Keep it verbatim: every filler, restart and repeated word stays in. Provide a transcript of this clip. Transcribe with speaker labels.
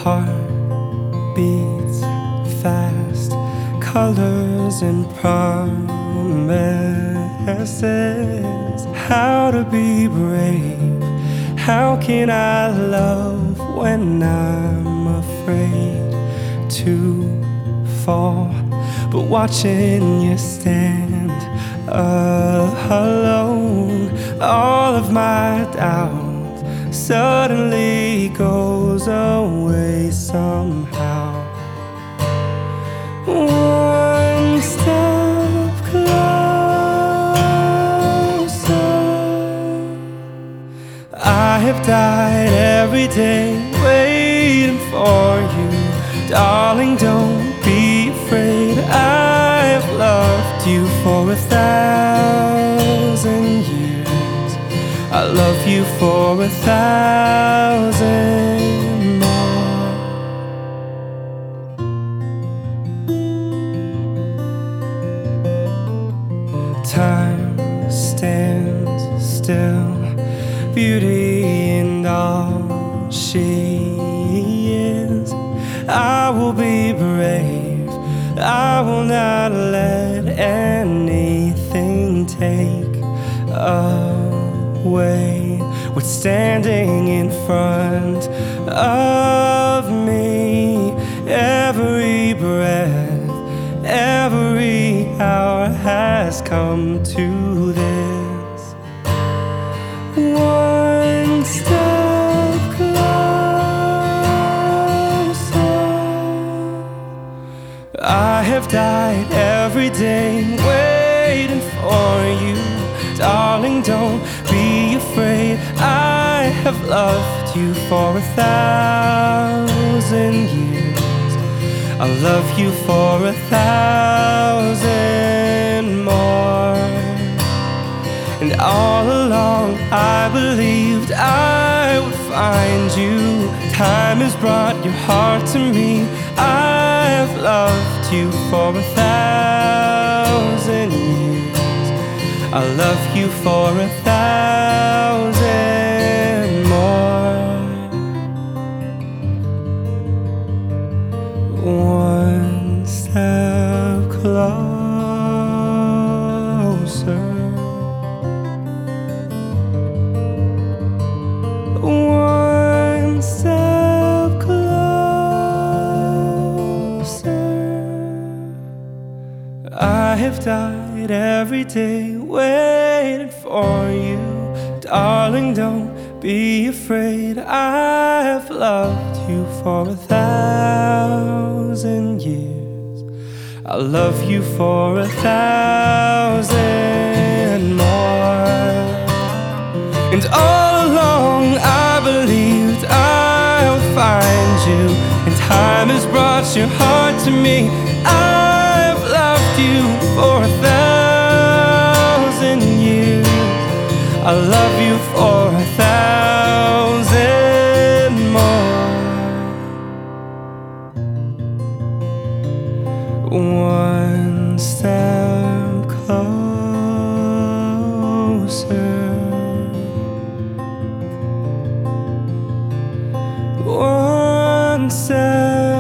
Speaker 1: heart beats fast, colors and promises. How to be brave? How can I love when I'm afraid to fall? But watching you stand alone, all of my doubt suddenly goes away somehow. One step closer. I have died every day waiting for you. Darling, don't be afraid. I have loved you for a thousand years. I love you for a thousand more. Time stands still, beauty in all she is. I will be brave, I will not let anything take away what's standing in front of me. Every breath, every hour has come to this. One step closer. I have died every day waiting for you. Darling, don't be afraid. I have loved you for a thousand years. I'll love you for a thousand more. And all along I believed I would find you. Time has brought your heart to me. I have loved you for a thousand years. I'll love you for a thousand more. One step closer. One step closer. I have died every day waiting for you. Darling, don't be afraid. I have loved you for a thousand years. I'll love you for a thousand more. And all along I believed I would find you. And time has brought your heart to me. I've loved you for a thousand years. I love you for a thousand more. One step closer. One step